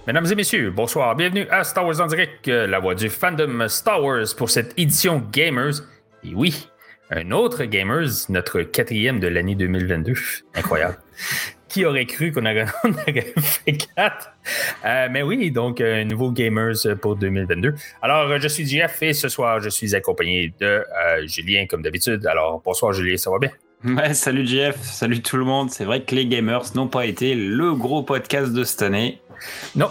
Mesdames et messieurs, bonsoir. Bienvenue à Star Wars en direct, la voix du fandom Star Wars pour cette édition Gamers. Et oui, un autre Gamers, notre 4e de l'année 2022. Incroyable. Qui aurait cru qu'on aurait fait 4? Mais oui, donc un nouveau Gamers pour 2022. Alors, je suis Jeff et ce soir, je suis accompagné de Julien comme d'habitude. Alors, bonsoir Julien, ça va bien? Ouais, salut Jeff, salut tout le monde. C'est vrai que les Gamers n'ont pas été le gros podcast de cette année. Non.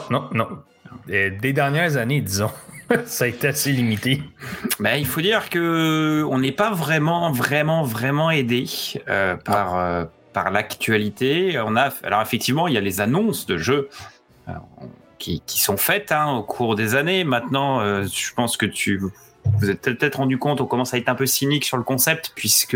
Des dernières années, disons. Ça a été assez limité. Ben, il faut dire que on n'est pas vraiment aidé par l'actualité. Alors effectivement, il y a les annonces de jeux qui sont faites au cours des années. Maintenant, je pense que vous êtes peut-être rendu compte, on commence à être un peu cynique sur le concept puisque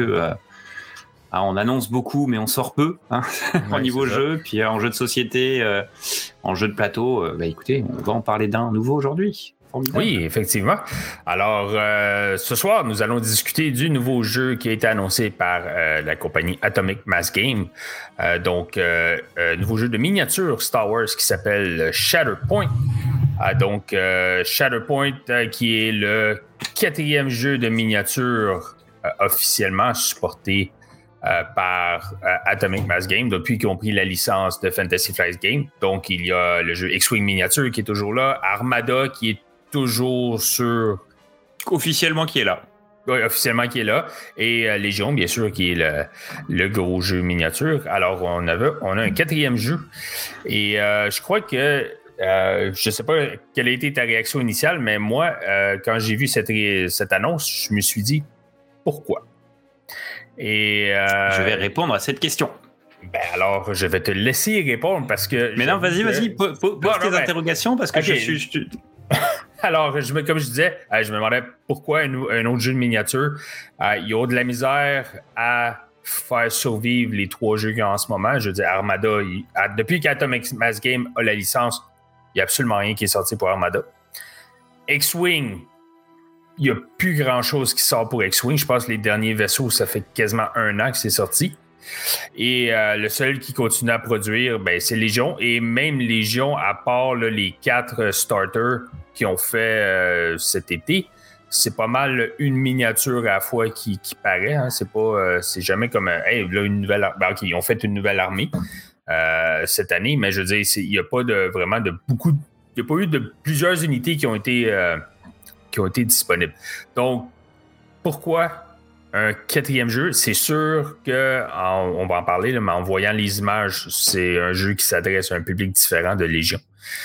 on annonce beaucoup, mais on sort peu au niveau jeu. Puis en jeu de société, en jeu de plateau, écoutez, on va en parler d'un nouveau aujourd'hui. Formidable. Oui, effectivement. Alors, ce soir, nous allons discuter du nouveau jeu qui a été annoncé par la compagnie Atomic Mass Game. Nouveau jeu de miniature Star Wars qui s'appelle Shatterpoint. Shatterpoint, qui est le 4e jeu de miniature officiellement supporté par Atomic Mass Game depuis qu'ils ont pris la licence de Fantasy Flight Game. Donc, il y a le jeu X-Wing miniature qui est toujours là, Armada qui est toujours sur... Officiellement qui est là. Oui, officiellement qui est là. Et Légion, bien sûr, qui est le gros jeu miniature. Alors, on a un 4e jeu. Et je crois que... je ne sais pas quelle a été ta réaction initiale, mais moi, quand j'ai vu cette annonce, je me suis dit, pourquoi? Et je vais répondre à cette question. Ben alors, je vais te laisser répondre parce que... Mais non, vas-y, pose tes interrogations parce que okay. Alors, comme je disais, je me demandais pourquoi un autre jeu de miniature. Il y a de la misère à faire survivre les 3 jeux qu'il y a en ce moment. Je veux dire, Armada, depuis qu'Atomic Mass Game a la licence, il n'y a absolument rien qui est sorti pour Armada. X-Wing, il n'y a plus grand-chose qui sort pour X-Wing. Je pense que les derniers vaisseaux, ça fait quasiment 1 an que c'est sorti. Et le seul qui continue à produire, c'est Légion. Et même Légion, à part les 4 starters qu'ils ont fait cet été, c'est pas mal une miniature à la fois qui paraît. C'est jamais comme une nouvelle armée. OK, ils ont fait une nouvelle armée cette année, mais je veux dire, il n'y a pas vraiment de beaucoup. Il n'y a pas eu de plusieurs unités qui ont été disponibles. Donc, pourquoi un 4e jeu? C'est sûr qu'on va en parler, là, mais en voyant les images, c'est un jeu qui s'adresse à un public différent de Légion.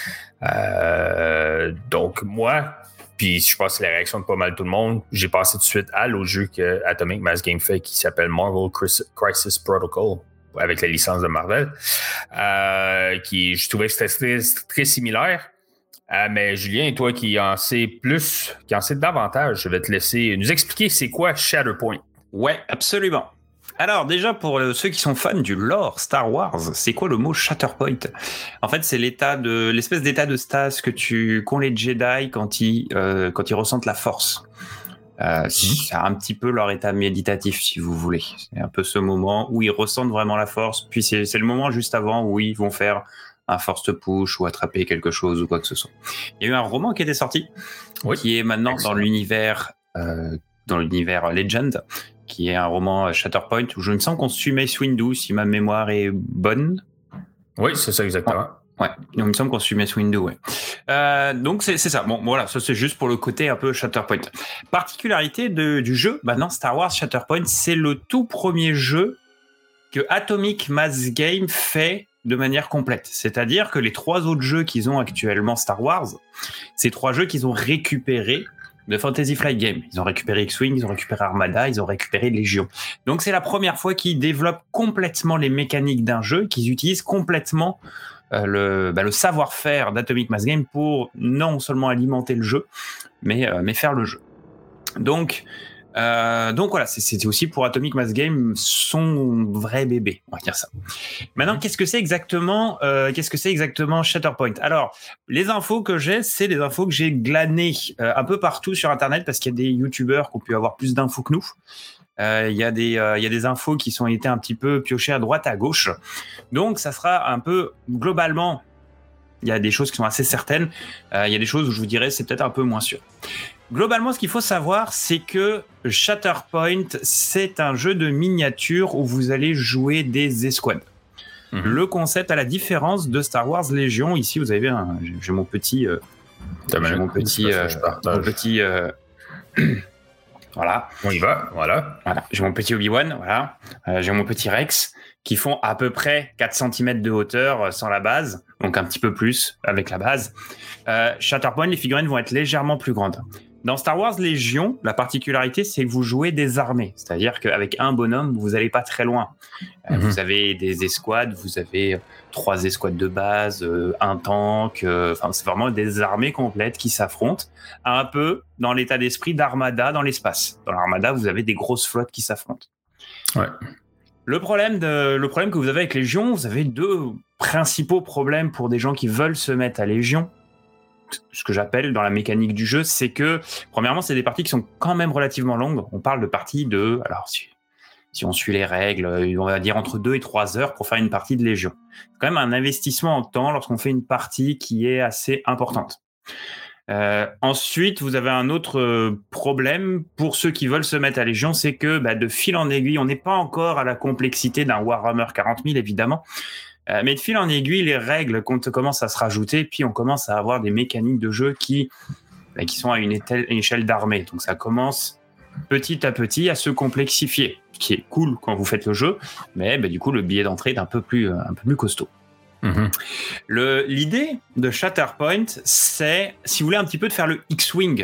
Donc, moi, puis je pense que c'est la réaction de pas mal tout le monde, j'ai passé tout de suite à l'autre jeu que Atomic Mass Game fait qui s'appelle Marvel Crisis Protocol avec la licence de Marvel, qui je trouvais que c'était très similaire. Mais Julien, toi qui en sais plus, qui en sais davantage, je vais te laisser nous expliquer c'est quoi Shatterpoint. Ouais, absolument. Alors déjà, pour ceux qui sont fans du lore Star Wars, c'est quoi le mot Shatterpoint? En fait, c'est l'espèce d'état de stase qu'ont les Jedi quand ils ressentent la Force. C'est un petit peu leur état méditatif, si vous voulez. C'est un peu ce moment où ils ressentent vraiment la Force, puis c'est le moment juste avant où ils vont faire un force push ou attraper quelque chose ou quoi que ce soit. Il y a eu un roman qui était sorti, qui est maintenant dans l'univers Legend, qui est un roman Shatterpoint où je me sens qu'on suit Mace Windu, si ma mémoire est bonne. Oui, c'est ça exactement. Ouais, il me semble qu'on suit Mace Windu, ouais. Donc c'est ça. Bon, voilà, ça c'est juste pour le côté un peu Shatterpoint. Particularité du jeu, maintenant Star Wars Shatterpoint, c'est le tout premier jeu que Atomic Mass Game fait de manière complète. C'est-à-dire que les 3 autres jeux qu'ils ont actuellement Star Wars, c'est 3 jeux qu'ils ont récupérés de Fantasy Flight Game. Ils ont récupéré X-Wing, ils ont récupéré Armada, ils ont récupéré Légion. Donc c'est la première fois qu'ils développent complètement les mécaniques d'un jeu, qu'ils utilisent complètement le savoir-faire d'Atomic Mass Game pour non seulement alimenter le jeu, mais faire le jeu. Donc voilà, c'était aussi pour Atomic Mass Game son vrai bébé, on va dire ça. Maintenant, qu'est-ce que c'est exactement Shatterpoint? Alors, les infos que j'ai, c'est les infos que j'ai glanées un peu partout sur Internet parce qu'il y a des youtubeurs qui ont pu avoir plus d'infos que nous. Il y a des infos qui sont été un petit peu piochées à droite, à gauche. Donc, ça sera un peu globalement Il y a des choses qui sont assez certaines. Il y a des choses où je vous dirais c'est peut-être un peu moins sûr. Globalement, ce qu'il faut savoir, c'est que Shatterpoint, c'est un jeu de miniature où vous allez jouer des escouades. Le concept, à la différence de Star Wars Légion, ici vous avez j'ai mon petit... voilà. On y va, voilà. J'ai mon petit Obi-Wan, voilà. J'ai mon petit Rex, qui font à peu près 4 cm de hauteur sans la base, donc un petit peu plus avec la base. Shatterpoint, les figurines vont être légèrement plus grandes. Dans Star Wars Légion, la particularité, c'est que vous jouez des armées. C'est-à-dire qu'avec un bonhomme, vous n'allez pas très loin. Vous avez des escouades, vous avez 3 escouades de base, un tank. C'est vraiment des armées complètes qui s'affrontent. Un peu dans l'état d'esprit d'Armada dans l'espace. Dans l'Armada, vous avez des grosses flottes qui s'affrontent. Ouais. Le problème que vous avez avec Légion, vous avez 2 principaux problèmes pour des gens qui veulent se mettre à Légion. Ce que j'appelle dans la mécanique du jeu, c'est que, premièrement, c'est des parties qui sont quand même relativement longues. On parle de parties de, alors si on suit les règles, on va dire entre 2 et 3 heures pour faire une partie de Légion. C'est quand même un investissement en temps lorsqu'on fait une partie qui est assez importante. Ensuite, vous avez un autre problème pour ceux qui veulent se mettre à Légion, c'est que de fil en aiguille, on n'est pas encore à la complexité d'un Warhammer 40 000, évidemment. Mais de fil en aiguille, les règles commencent à se rajouter, puis on commence à avoir des mécaniques de jeu qui sont à une échelle d'armée. Donc ça commence petit à petit à se complexifier, ce qui est cool quand vous faites le jeu, mais du coup le billet d'entrée est un peu plus costaud. L'idée de Shatterpoint, c'est, si vous voulez, un petit peu de faire le X-Wing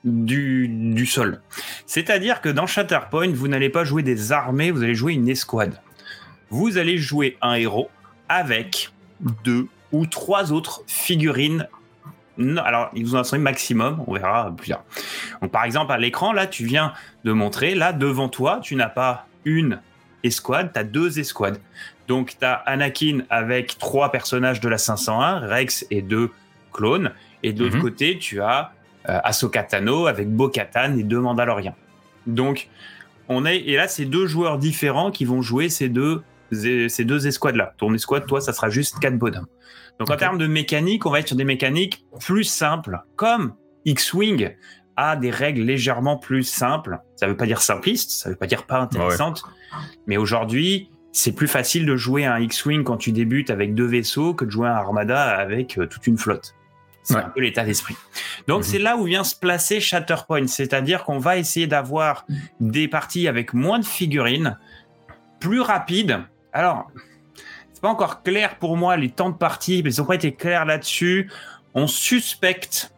du sol. C'est-à-dire que dans Shatterpoint, vous n'allez pas jouer des armées, vous allez jouer une escouade. Vous allez jouer un héros avec 2 ou 3 autres figurines. Alors, ils vous en sont maximum, on verra plus tard. Donc, par exemple, à l'écran, là, tu viens de montrer, là, devant toi, tu n'as pas une escouade, tu as 2 escouades. Donc, tu as Anakin avec 3 personnages de la 501, Rex et 2 clones. Et de l'autre côté, tu as Ahsoka Tano avec Bo-Katan et 2 Mandaloriens. Donc, et là, c'est 2 joueurs différents qui vont jouer ces deux escouades-là. Ton escouade, toi, ça sera juste 4 bonhommes. Donc, en termes de mécanique, on va être sur des mécaniques plus simples, comme X-Wing a des règles légèrement plus simples. Ça ne veut pas dire simpliste, ça ne veut pas dire pas intéressante, mais aujourd'hui, c'est plus facile de jouer un X-Wing quand tu débutes avec 2 vaisseaux que de jouer un Armada avec toute une flotte. C'est un peu l'état d'esprit. Donc, c'est là où vient se placer Shatterpoint, c'est-à-dire qu'on va essayer d'avoir des parties avec moins de figurines, plus rapides. Alors, c'est pas encore clair pour moi les temps de partie, mais ils n'ont pas été clairs là-dessus. On suspecte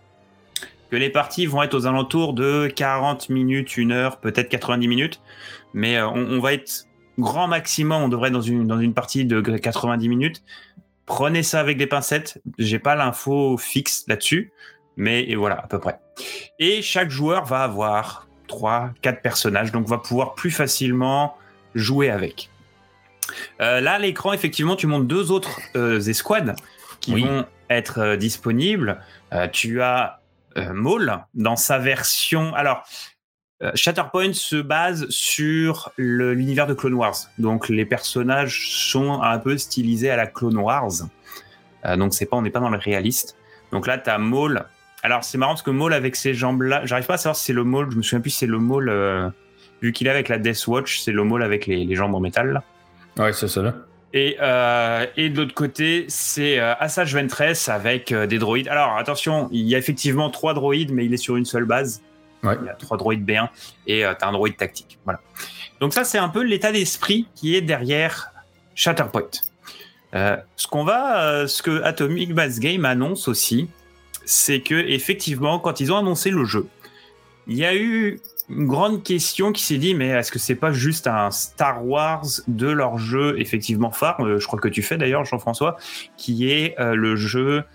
que les parties vont être aux alentours de 40 minutes, 1 heure, peut-être 90 minutes, mais on va être grand maximum, on devrait être dans une partie de 90 minutes. Prenez ça avec des pincettes, j'ai pas l'info fixe là-dessus, mais voilà, à peu près. Et chaque joueur va avoir 3-4 personnages, donc va pouvoir plus facilement jouer avec. Là, à l'écran, effectivement, tu montres 2 autres escouades qui vont être disponibles. Tu as Maul dans sa version... Alors, Shatterpoint se base sur l'univers de Clone Wars. Donc, les personnages sont un peu stylisés à la Clone Wars. Donc, on n'est pas dans le réaliste. Donc là, tu as Maul. Alors, c'est marrant parce que Maul, avec ses jambes-là, j'arrive pas à savoir si c'est le Maul, je me souviens plus si c'est le Maul, vu qu'il est avec la Death Watch, c'est le Maul avec les jambes en métal, là. Ouais, c'est ça, là. Et de l'autre côté, c'est Asajj Ventress avec des droïdes. Alors, attention, il y a effectivement 3 droïdes, mais il est sur une seule base. Ouais. Il y a 3 droïdes B1 et tu as un droïde tactique. Voilà. Donc ça, c'est un peu l'état d'esprit qui est derrière Shatterpoint. Ce que Atomic Mass Game annonce aussi, c'est que effectivement, quand ils ont annoncé le jeu, il y a eu une grande question qui s'est dit, mais est-ce que c'est pas juste un Star Wars de leur jeu effectivement phare, je crois que tu fais d'ailleurs, Jean-François, qui est le jeu...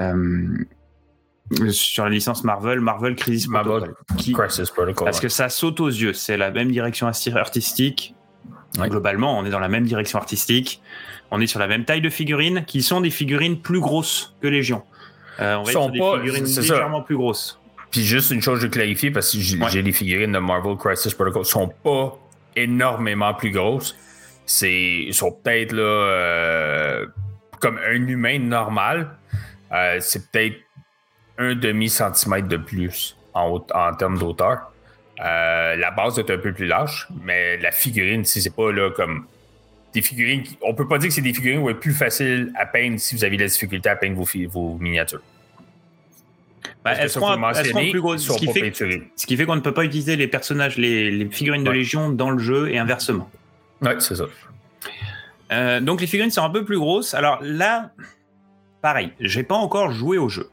sur la licence Marvel Crisis Protocol. Crisis Protocol. Parce que ça saute aux yeux. C'est la même direction artistique. Ouais. Globalement, on est dans la même direction artistique. On est sur la même taille de figurines, qui sont des figurines plus grosses que Légion. On va être sur des figurines légèrement plus grosses. Puis juste une chose, je clarifie, parce que j'ai les figurines de Marvel Crisis Protocol, sont pas énormément plus grosses. Ils sont peut-être là comme un humain normal. c'est peut-être un demi-centimètre de plus en termes d'auteur. La base est un peu plus large, mais la figurine, si c'est pas là comme des figurines, on peut pas dire que c'est des figurines où c'est plus facile à peindre si vous avez de la difficulté à peindre vos miniatures. Est-ce qu'on plus gros, ce qui fait qu'on ne peut pas utiliser les personnages, les figurines de Légion dans le jeu et inversement. Ouais, c'est ça. Donc les figurines sont un peu plus grosses. Alors là, pareil, j'ai pas encore joué au jeu.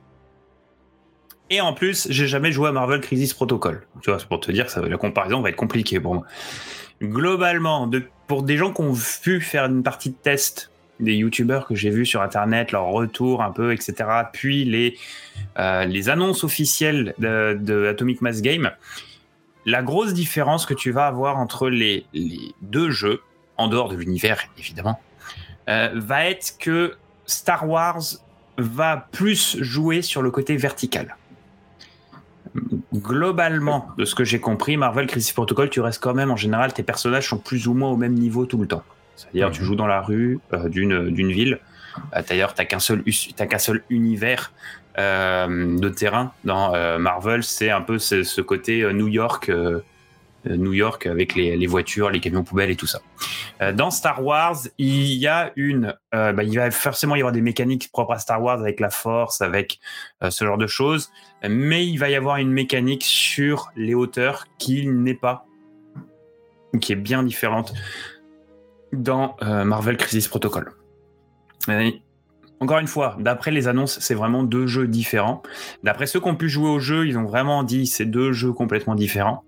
Et en plus, j'ai jamais joué à Marvel Crisis Protocol. Tu vois, c'est pour te dire que la comparaison va être compliquée pour moi. Globalement, pour des gens qui ont pu faire une partie de test, des youtubeurs que j'ai vus sur internet, leur retour un peu, etc., puis les annonces officielles de Atomic Mass Game, la grosse différence que tu vas avoir entre les deux jeux, en dehors de l'univers évidemment, va être que Star Wars va plus jouer sur le côté vertical. Globalement, de ce que j'ai compris, Marvel Crisis Protocol, tu restes quand même, en général, tes personnages sont plus ou moins au même niveau tout le temps. C'est-à-dire, tu joues dans la rue d'une ville. D'ailleurs, t'as qu'un seul univers de terrain. Dans Marvel, c'est un peu ce côté New York avec les voitures, les camions poubelles et tout ça. Dans Star Wars, il va forcément y avoir des mécaniques propres à Star Wars avec la Force, avec ce genre de choses, mais il va y avoir une mécanique sur les hauteurs qui est bien différente dans Marvel Crisis Protocol. Encore une fois, d'après les annonces, c'est vraiment deux jeux différents. D'après ceux qui ont pu jouer au jeu, ils ont vraiment dit c'est deux jeux complètement différents.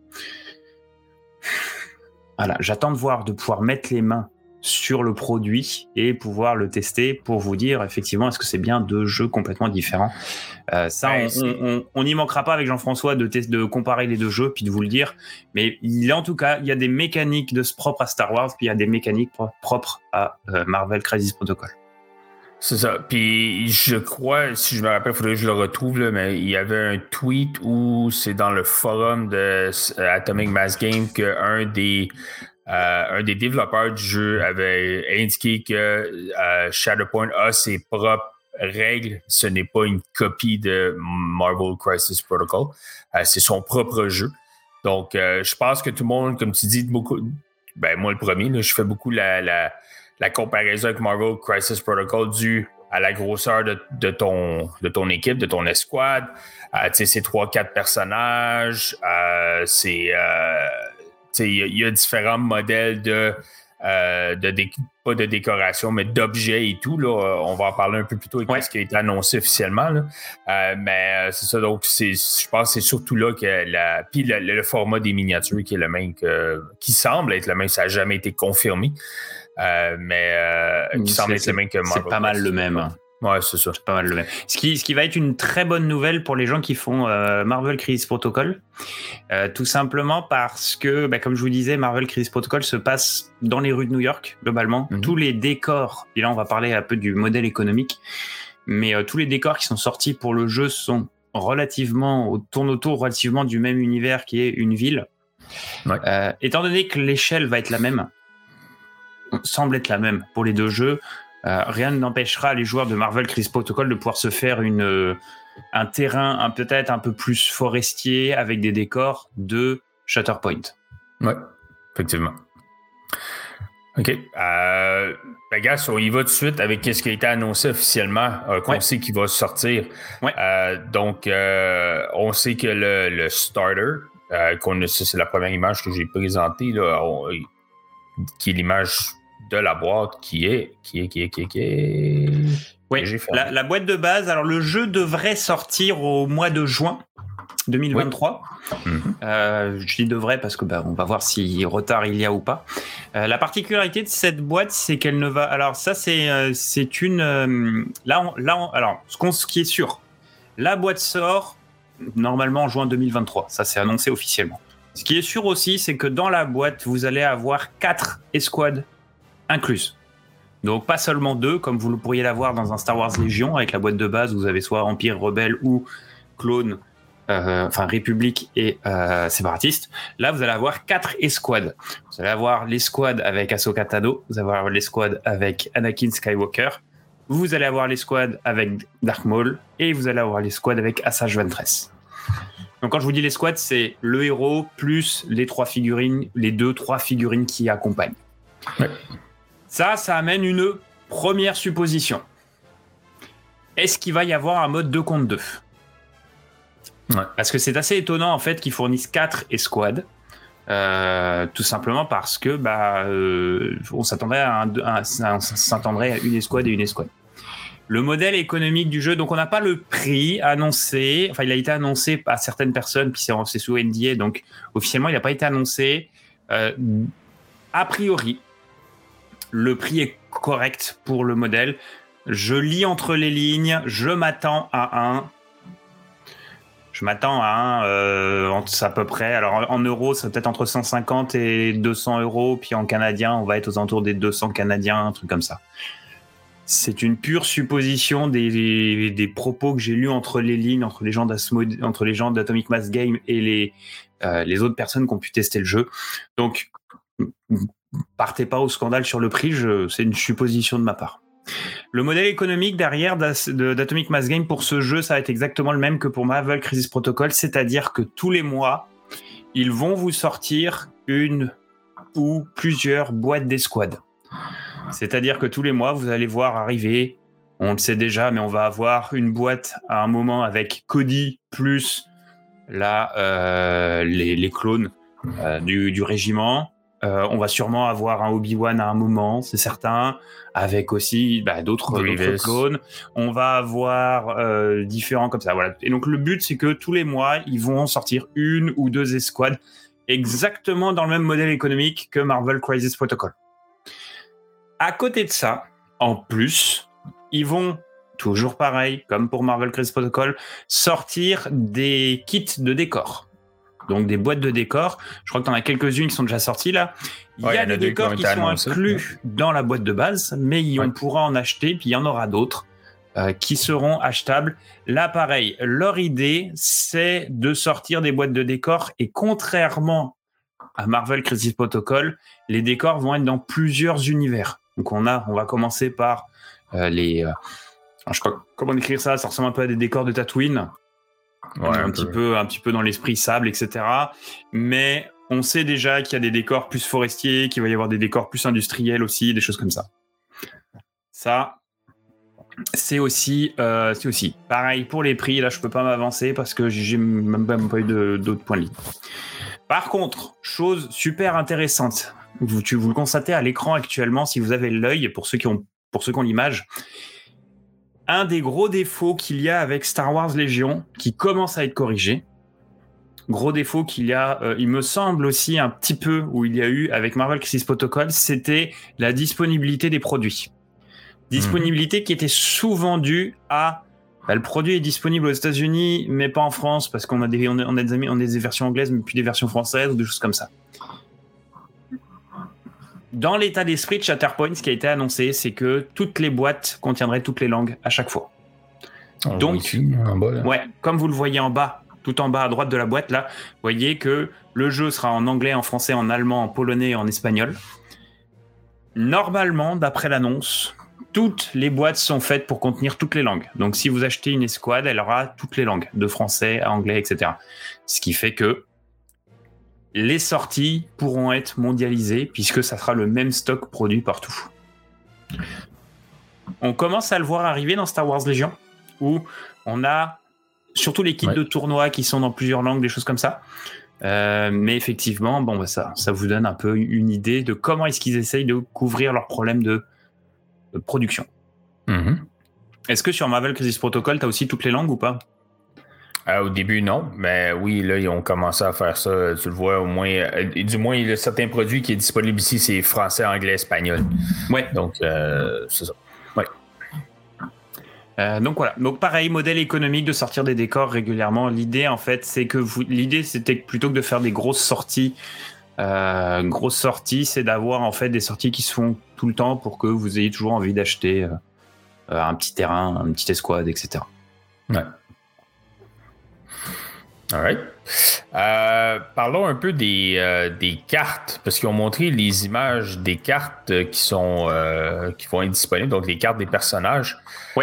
Voilà, j'attends de pouvoir mettre les mains sur le produit et pouvoir le tester pour vous dire effectivement est-ce que c'est bien deux jeux complètement différents. On n'y manquera pas avec Jean-François de comparer les deux jeux puis de vous le dire, mais en tout cas il y a des mécaniques propres à Star Wars puis il y a des mécaniques propres à Marvel Crisis Protocol. C'est ça. Puis je crois, si je me rappelle, il faudrait que je le retrouve, là, mais il y avait un tweet où c'est dans le forum de Atomic Mass Game qu'un des développeurs du jeu avait indiqué que Shatterpoint a ses propres règles. Ce n'est pas une copie de Marvel Crisis Protocol. C'est son propre jeu. Donc, je pense que tout le monde, comme tu dis, beaucoup. Ben, moi, le premier, là, je fais beaucoup la comparaison avec Marvel Crisis Protocol due à la grosseur de ton équipe, de ton escouade. C'est 3-4 personnages. Il y a différents modèles pas de décoration, mais d'objets et tout. Là, on va en parler un peu plus tôt avec ce qui a été annoncé officiellement. Là. Mais c'est ça, donc je pense que c'est surtout là que puis le format des miniatures qui est le même qui semble être le même, ça n'a jamais été confirmé. Mais qui semble être le même que Marvel. C'est pas mal le même. Ouais, c'est ça. C'est pas mal le même. Ce qui va être une très bonne nouvelle pour les gens qui font Marvel Crisis Protocol. Tout simplement parce que, comme je vous disais, Marvel Crisis Protocol se passe dans les rues de New York, globalement. Mm-hmm. Tous les décors, et là on va parler un peu du modèle économique, mais tous les décors qui sont sortis pour le jeu tournent autour relativement du même univers qui est une ville. Ouais. Étant donné que l'échelle va être la même, semble être la même pour les deux jeux, rien n'empêchera les joueurs de Marvel Crisis Protocol de pouvoir se faire un terrain peut-être un peu plus forestier avec des décors de Shatterpoint. Oui, effectivement. OK. Gars, on y va tout de suite avec ce qui a été annoncé officiellement, qu'on sait qu'il va sortir. Ouais. Donc, on sait que le starter, c'est la première image que j'ai présentée, là, qui est l'image de la boîte qui est. Oui, la boîte de base. Alors, le jeu devrait sortir au mois de juin 2023. Oui. Je dis devrait parce que on va voir si retard il y a ou pas. La particularité de cette boîte, c'est qu'elle ne va. Alors, ça, c'est une. Alors, ce qui est sûr, la boîte sort normalement en juin 2023. Ça, c'est annoncé officiellement. Ce qui est sûr aussi, c'est que dans la boîte, vous allez avoir 4 escouades incluses. Donc pas seulement 2, comme vous le pourriez l'avoir dans un Star Wars Légion, avec la boîte de base, vous avez soit Empire, Rebelle ou Clone, République et Séparatiste. Là, vous allez avoir 4 escouades. Vous allez avoir l'escouade avec Ahsoka Tano, vous allez avoir l'escouade avec Anakin Skywalker, vous allez avoir les squads avec Dark Maul et vous allez avoir les squads avec Asajj Ventress. Donc quand je vous dis les squads, c'est le héros plus les 3 figurines qui accompagnent. Ouais. Ça amène une première supposition. Est-ce qu'il va y avoir un mode 2 contre 2 ? Ouais. Parce que c'est assez étonnant en fait qu'ils fournissent 4 escouades. Tout simplement parce que on s'attendrait à une escouade et une escouade. Le modèle économique du jeu, donc on n'a pas le prix annoncé, enfin il a été annoncé à certaines personnes, puis c'est sous NDA, donc officiellement il n'a pas été annoncé. A priori, le prix est correct pour le modèle. Je lis entre les lignes, je m'attends à un, à peu près. Alors en euros, c'est peut-être entre 150 et 200 euros, puis en canadien, on va être aux alentours des 200 canadiens, un truc comme ça. C'est une pure supposition des propos que j'ai lus entre les lignes, entre les gens d'Atomic Mass Game et les autres personnes qui ont pu tester le jeu. Donc, partez pas au scandale sur le prix, c'est une supposition de ma part. Le modèle économique derrière d'Atomic Mass Game pour ce jeu, ça va être exactement le même que pour Marvel Crisis Protocol, c'est-à-dire que tous les mois, ils vont vous sortir une ou plusieurs boîtes d'escouade. C'est-à-dire que tous les mois, vous allez voir arriver, on le sait déjà, mais on va avoir une boîte à un moment avec Cody plus les clones du régiment. On va sûrement avoir un Obi-Wan à un moment, c'est certain, avec aussi d'autres clones. On va avoir différents comme ça. Voilà. Et donc le but, c'est que tous les mois, ils vont sortir une ou 2 escouades exactement dans le même modèle économique que Marvel Crisis Protocol. À côté de ça, en plus, ils vont, toujours pareil, comme pour Marvel Crisis Protocol, sortir des kits de décors. Donc des boîtes de décors. Je crois que tu en as quelques-unes qui sont déjà sorties là. Il y a des décors qui sont inclus dans la boîte de base, mais on pourra en acheter, puis il y en aura d'autres qui seront achetables. Là, pareil, leur idée, c'est de sortir des boîtes de décors, et contrairement à Marvel Crisis Protocol, les décors vont être dans plusieurs univers. Donc on va commencer par je crois, comment décrire ça ? Ça ressemble un peu à des décors de Tatooine. Ouais, un petit peu dans l'esprit sable, etc. Mais on sait déjà qu'il y a des décors plus forestiers, qu'il va y avoir des décors plus industriels aussi, des choses comme ça. Ça, c'est aussi pareil pour les prix. Là, je peux pas m'avancer parce que j'ai même pas eu d'autres points de ligne. Par contre, chose super intéressante, vous le constatez à l'écran actuellement si vous avez l'œil, pour ceux qui ont l'image. Un des gros défauts qu'il y a avec Star Wars Légion, qui commence à être corrigé, gros défaut qu'il y a, il me semble aussi un petit peu, où il y a eu avec Marvel Crisis Protocol, c'était la disponibilité des produits. Disponibilité qui était souvent due à le produit est disponible aux États-Unis, mais pas en France, parce qu'on a des versions anglaises, mais plus des versions françaises, ou des choses comme ça. Dans l'état d'esprit de Shatterpoint, ce qui a été annoncé, c'est que toutes les boîtes contiendraient toutes les langues à chaque fois. Donc, ici, en bas, là. Ouais, comme vous le voyez en bas, tout en bas à droite de la boîte, là, vous voyez que le jeu sera en anglais, en français, en allemand, en polonais et en espagnol. Normalement, d'après l'annonce, toutes les boîtes sont faites pour contenir toutes les langues. Donc, si vous achetez une escouade, elle aura toutes les langues, de français à anglais, etc. Ce qui fait que les sorties pourront être mondialisées puisque ça sera le même stock produit partout. On commence à le voir arriver dans Star Wars Légion, où on a surtout les kits de tournoi qui sont dans plusieurs langues, des choses comme ça. Mais effectivement, ça vous donne un peu une idée de comment est-ce qu'ils essayent de couvrir leurs problèmes de production. Est-ce que sur Marvel Crisis Protocol, tu as aussi toutes les langues ou pas ? Au début, non. Mais oui, là, ils ont commencé à faire ça. Tu le vois, au moins. Du moins, il y a certains produits qui est disponible ici, c'est français, anglais, espagnol. Ouais. Donc, c'est ça. Ouais. Donc voilà. Donc pareil, modèle économique de sortir des décors régulièrement. L'idée, en fait, c'est que l'idée, c'était que plutôt que de faire des grosses sorties, c'est d'avoir en fait des sorties qui se font tout le temps pour que vous ayez toujours envie d'acheter un petit terrain, une petite escouade, etc. Ouais. All right. Parlons un peu des cartes, parce qu'ils ont montré les images des cartes qui vont être disponibles, donc les cartes des personnages. Oui.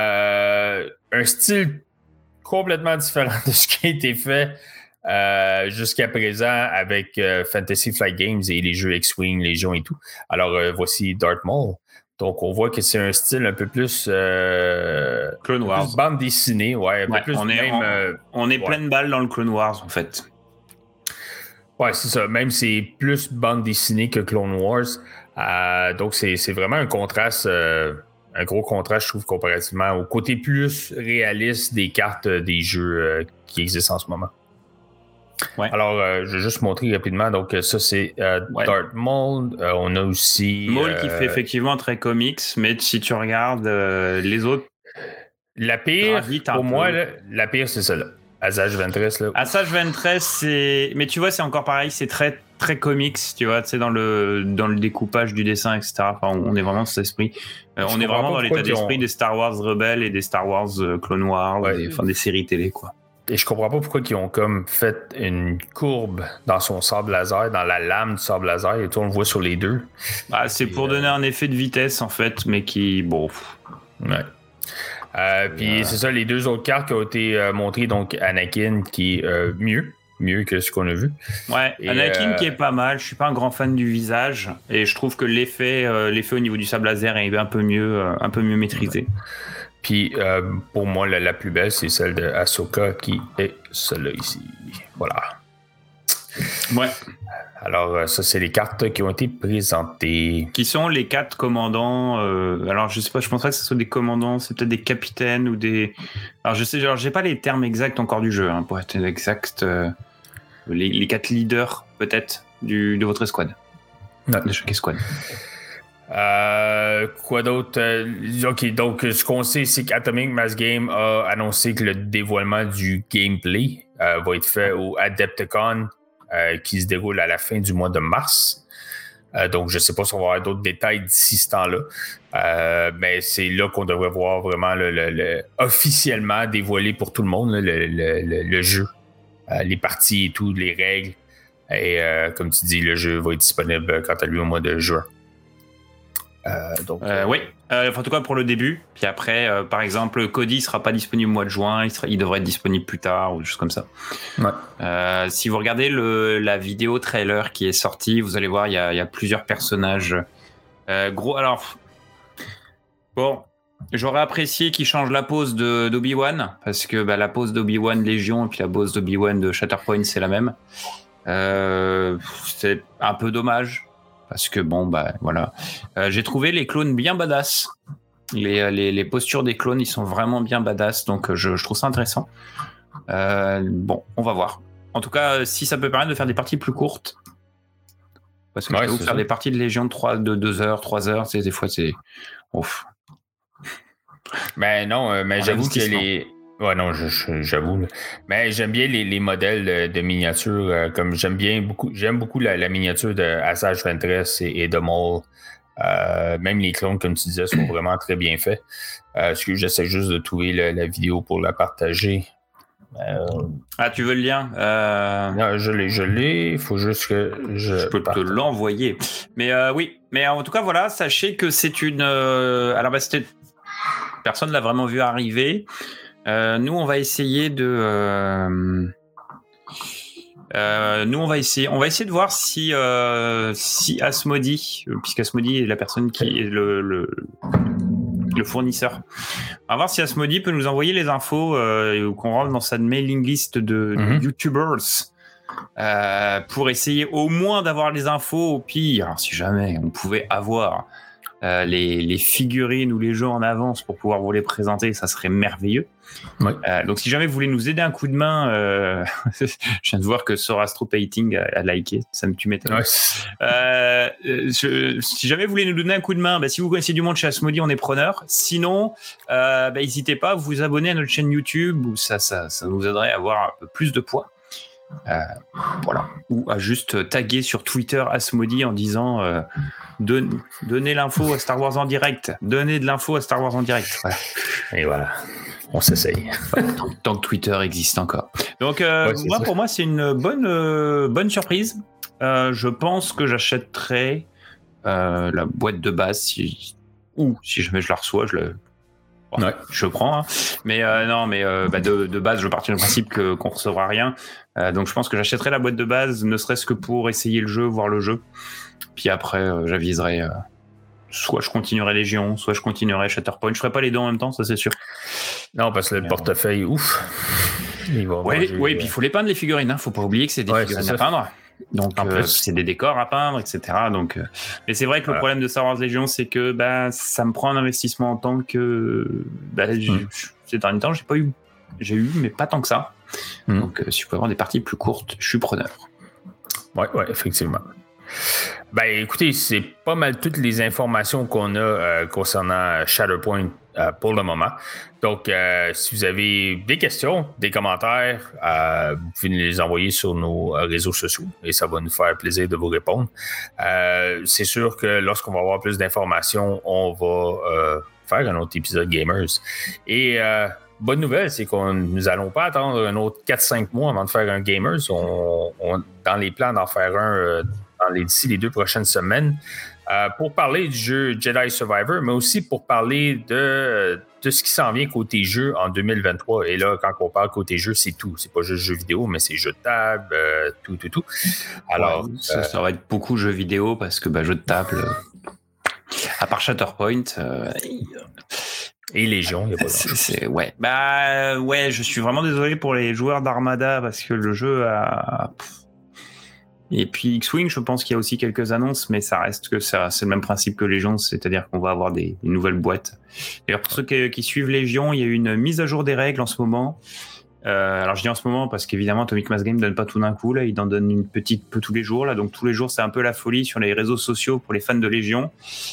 Un style complètement différent de ce qui a été fait jusqu'à présent avec Fantasy Flight Games et les jeux X-Wing, Légion et tout. Alors, voici Darth Maul. Donc, on voit que c'est un style un peu plus Clone Wars. Plus bande dessinée, ouais. Un peu plus on est pleine balle dans le Clone Wars, en fait. Ouais, c'est ça. Même c'est plus bande dessinée que Clone Wars. Donc, c'est vraiment un contraste, un gros contraste, je trouve, comparativement au côté plus réaliste des cartes des jeux qui existent en ce moment. Ouais. Alors, je vais juste montrer rapidement. Donc, ça, c'est Darth Maul. On a aussi... Maul qui fait effectivement très comics, mais si tu regardes les autres... La pire, pour moi, la pire, c'est celle-là. Asajj Ventress, là. Asajj Ventress, c'est... Mais tu vois, c'est encore pareil, c'est très, très comics, tu vois, tu sais, dans le découpage du dessin, etc. Enfin, on est vraiment dans cet esprit. On est vraiment dans l'état d'esprit des Star Wars Rebels et des Star Wars Clone Wars, des séries télé, quoi. Et je comprends pas pourquoi ils ont comme fait une courbe dans son sabre laser, dans la lame du sabre laser, et tout, on le voit sur les deux. C'est pour donner un effet de vitesse, en fait, mais qui... Bon... Ouais. Puis c'est ça, les deux autres cartes qui ont été montrées, donc Anakin qui est mieux que ce qu'on a vu. Ouais, et Anakin qui est pas mal. Je suis pas un grand fan du visage et je trouve que l'effet au niveau du sable laser est un peu mieux maîtrisé. Ouais. Puis pour moi, la plus belle, c'est celle de Ahsoka qui est celle-là ici. Voilà. Ouais. Alors, ça, c'est les cartes qui ont été présentées. Qui sont les 4 commandants. Alors, je sais pas, je pense pas que ce soit des commandants, c'est peut-être des capitaines ou des. Alors, j'ai pas les termes exacts encore du jeu, pour être exact. Les 4 leaders, peut-être, de votre escouade. Ouais. De chaque escouade. Quoi d'autre? Ok, donc ce qu'on sait, c'est qu'Atomic Mass Game a annoncé que le dévoilement du gameplay va être fait au Adepticon qui se déroule à la fin du mois de mars. Donc, je ne sais pas si on va avoir d'autres détails d'ici ce temps-là. Mais c'est là qu'on devrait voir vraiment officiellement dévoilé pour tout le monde le jeu, les parties et tout, les règles. Et comme tu dis, le jeu va être disponible quant à lui au mois de juin. Oui, en tout cas pour le début. Puis après, par exemple, Cody ne sera pas disponible au mois de juin, il devrait être disponible plus tard ou des choses comme ça. Ouais. Si vous regardez la vidéo trailer qui est sortie, vous allez voir, il y a plusieurs personnages. Alors, bon, j'aurais apprécié qu'ils changent la pose d'Obi-Wan, parce que la pose d'Obi-Wan Légion et puis la pose d'Obi-Wan de Shatterpoint, c'est la même. C'est un peu dommage. Parce que voilà. J'ai trouvé les clones bien badass. Les postures des clones, ils sont vraiment bien badass. Donc je trouve ça intéressant. On va voir. En tout cas, si ça peut permettre de faire des parties plus courtes. Parce que je peux faire des parties de Légion de 2 heures, 3 heures. Des fois, c'est... Ouf. Mais non, mais j'avoue que les... Ouais, non, j'avoue. Mais j'aime bien les modèles de miniatures. Comme j'aime beaucoup la miniature de Asajj Ventress et de Maul. Même les clones, comme tu disais, sont vraiment très bien faits. J'essaie juste de trouver la vidéo pour la partager. Tu veux le lien? Non, je l'ai. Il faut juste que je peux te l'envoyer. Mais oui. Mais en tout cas, voilà, sachez que c'est une... Alors, personne ne l'a vraiment vu arriver. Nous, on va essayer de. On va essayer de voir si Asmodee, puisqu'Asmodee est la personne qui est le fournisseur. On va voir si Asmodee peut nous envoyer les infos ou qu'on rentre dans sa mailing list de YouTubers pour essayer au moins d'avoir les infos. Au pire, si jamais on pouvait avoir les figurines ou les jeux en avance pour pouvoir vous les présenter, ça serait merveilleux. Ouais. Donc si jamais vous voulez nous aider un coup de main, je viens de voir que Sorastro Painting a liké, ça me tue m'étonne. Ouais. Si jamais vous voulez nous donner un coup de main, si vous connaissez du monde chez Asmodee, on est preneur. Sinon, n'hésitez pas à vous abonner à notre chaîne YouTube, où ça nous aiderait à avoir un peu plus de poids. Voilà. Ou à juste taguer sur Twitter Asmodee en disant donnez l'info à Star Wars en direct, donnez de l'info à Star Wars en direct. Voilà. Et voilà. on s'essaye. Tant que Twitter existe encore. Donc, pour moi, c'est une bonne surprise. Je pense que j'achèterai la boîte de base si jamais je la reçois, je prends. Hein. Mais de base, je pars du principe qu'on recevra rien. Donc, je pense que j'achèterai la boîte de base, ne serait-ce que pour essayer le jeu, voir le jeu. Puis après, j'aviserai. Soit je continuerai Légion, soit je continuerai Shatterpoint. Je ferai pas les deux en même temps, ça c'est sûr. Non, parce que le portefeuille, ouf. Oui, puis il faut les peindre les figurines. Hein. Faut pas oublier que c'est des figurines à peindre. Donc c'est des décors à peindre, etc. Donc, mais c'est vrai que le problème de Star Wars Légion, c'est que ça me prend un investissement en tant que ces derniers temps, j'ai eu, mais pas tant que ça. Donc si je peux avoir des parties plus courtes, je suis preneur. Ouais, effectivement. Écoutez, c'est pas mal toutes les informations qu'on a concernant Shatterpoint pour le moment. Donc, si vous avez des questions, des commentaires, vous pouvez nous les envoyer sur nos réseaux sociaux et ça va nous faire plaisir de vous répondre. C'est sûr que lorsqu'on va avoir plus d'informations, on va faire un autre épisode Gamers. Et bonne nouvelle, c'est qu'on nous allons pas attendre un autre 4-5 mois avant de faire un Gamers. On dans les plans d'en faire un d'ici les 2 prochaines semaines pour parler du jeu Jedi Survivor, mais aussi pour parler de ce qui s'en vient côté jeu en 2023. Et là, quand on parle côté jeu, c'est tout. C'est pas juste jeux vidéo, mais c'est jeux de table, tout. Alors, ça va être beaucoup jeux vidéo parce que jeux de table, à part Shatterpoint... Et Légion, il n'y a pas de je suis vraiment désolé pour les joueurs d'Armada parce que le jeu a... Et puis X-Wing, je pense qu'il y a aussi quelques annonces, mais ça reste que c'est le même principe que Légion, c'est-à-dire qu'on va avoir des nouvelles boîtes. D'ailleurs, pour ceux qui suivent Légion, il y a eu une mise à jour des règles en ce moment. Alors je dis en ce moment parce qu'évidemment Atomic Mass Game ne donne pas tout d'un coup, là, il en donne une petite peu tous les jours. Là, donc tous les jours, c'est un peu la folie sur les réseaux sociaux pour les fans de Légion.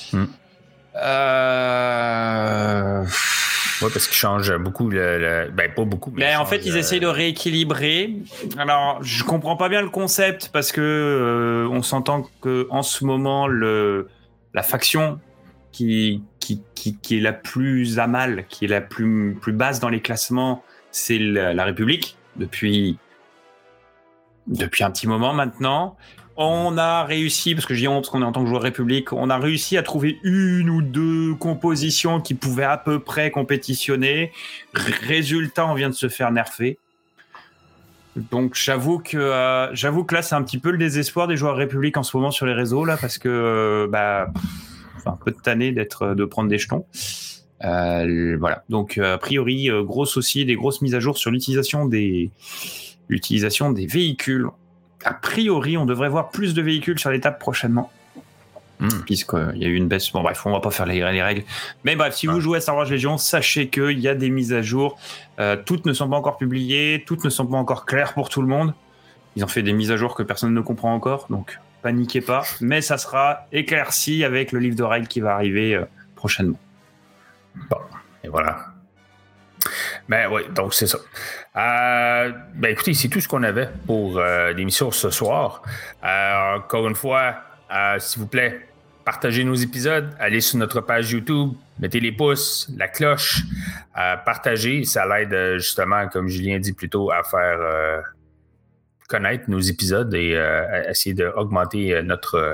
Oui, parce qu'ils changent beaucoup, pas beaucoup. Mais en fait, ils essayent de rééquilibrer. Alors, je comprends pas bien le concept parce que on s'entend que en ce moment, la faction qui est la plus à mal, qui est la plus basse dans les classements, c'est la République depuis un petit moment maintenant. On a réussi, parce que je dis parce qu'on est en tant que joueur République, on a réussi à trouver 1 ou 2 compositions qui pouvaient à peu près compétitionner. Résultat, on vient de se faire nerfer. Donc j'avoue que là, c'est un petit peu le désespoir des joueurs République en ce moment sur les réseaux, là, parce que un peu tanné de prendre des jetons. Voilà. Donc a priori, des grosses mises à jour sur l'utilisation des véhicules. A priori, on devrait voir plus de véhicules sur les tables prochainement. Puisqu'il y a eu une baisse. Bon, bref, on va pas faire les règles. Mais bref, si vous jouez à Star Wars Légion, sachez qu'il y a des mises à jour. Toutes ne sont pas encore publiées, toutes ne sont pas encore claires pour tout le monde. Ils ont fait des mises à jour que personne ne comprend encore, donc paniquez pas. Mais ça sera éclairci avec le livre de règles qui va arriver prochainement. Bon, et voilà. Oui, donc c'est ça. Écoutez, c'est tout ce qu'on avait pour l'émission ce soir. Encore une fois, s'il vous plaît, partagez nos épisodes, allez sur notre page YouTube, mettez les pouces, la cloche, partagez, ça l'aide justement, comme Julien dit plus tôt, à faire connaître nos épisodes et à essayer d'augmenter notre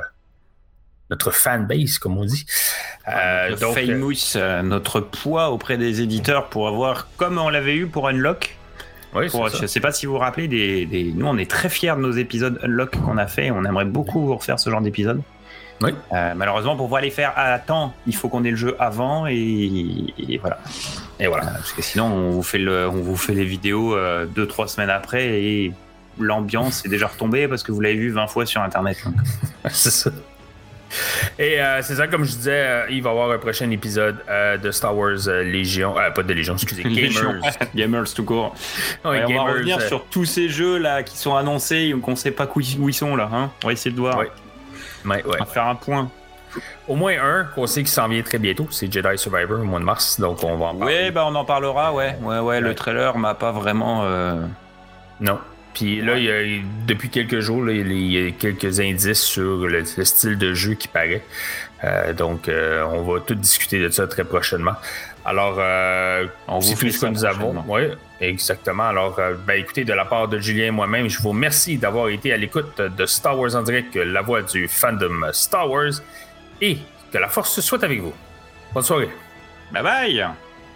fanbase, comme on dit. Donc, famous, notre poids auprès des éditeurs pour avoir, comme on l'avait eu pour Unlock. Oui, je ne sais pas si vous vous rappelez, nous on est très fiers de nos épisodes Unlock qu'on a fait. On aimerait beaucoup refaire ce genre d'épisodes. Oui. Malheureusement, pour pouvoir les faire à temps, il faut qu'on ait le jeu avant et voilà. Et voilà. Parce que sinon, on vous fait les vidéos 2-3 semaines après et l'ambiance est déjà retombée parce que vous l'avez vu 20 fois sur Internet. Donc. C'est ça. Et c'est ça, comme je disais, il va y avoir un prochain épisode de Star Wars Légion, pas de Légion, excusez, Gamers. Gamers tout court. Ouais, on va revenir sur tous ces jeux là qui sont annoncés et qu'on ne sait pas où ils sont là. Hein. On va essayer de voir. On va faire un point. Au moins un qu'on sait qui s'en vient très bientôt, c'est Jedi Survivor au mois de mars, donc on va en parler. Oui, on en parlera, ouais. Le trailer m'a pas vraiment... Non. Puis là, depuis quelques jours, là, il y a quelques indices sur le style de jeu qui paraît. Donc, on va tout discuter de ça très prochainement. Alors, c'est tout ce que nous avons. Oui, exactement. Alors, écoutez, de la part de Julien et moi-même, je vous remercie d'avoir été à l'écoute de Star Wars en direct, la voix du fandom Star Wars, et que la force soit avec vous. Bonne soirée. Bye bye.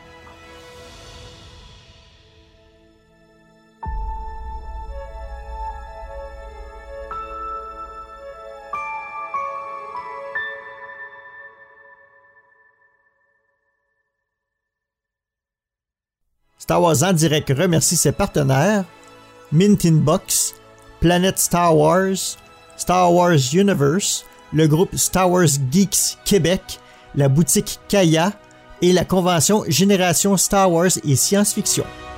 Star Wars en direct remercie ses partenaires Mint Inbox, Planète Star Wars Universe, le groupe Star Wars Geeks Québec, la boutique Kaya et la convention Génération Star Wars et Science-Fiction.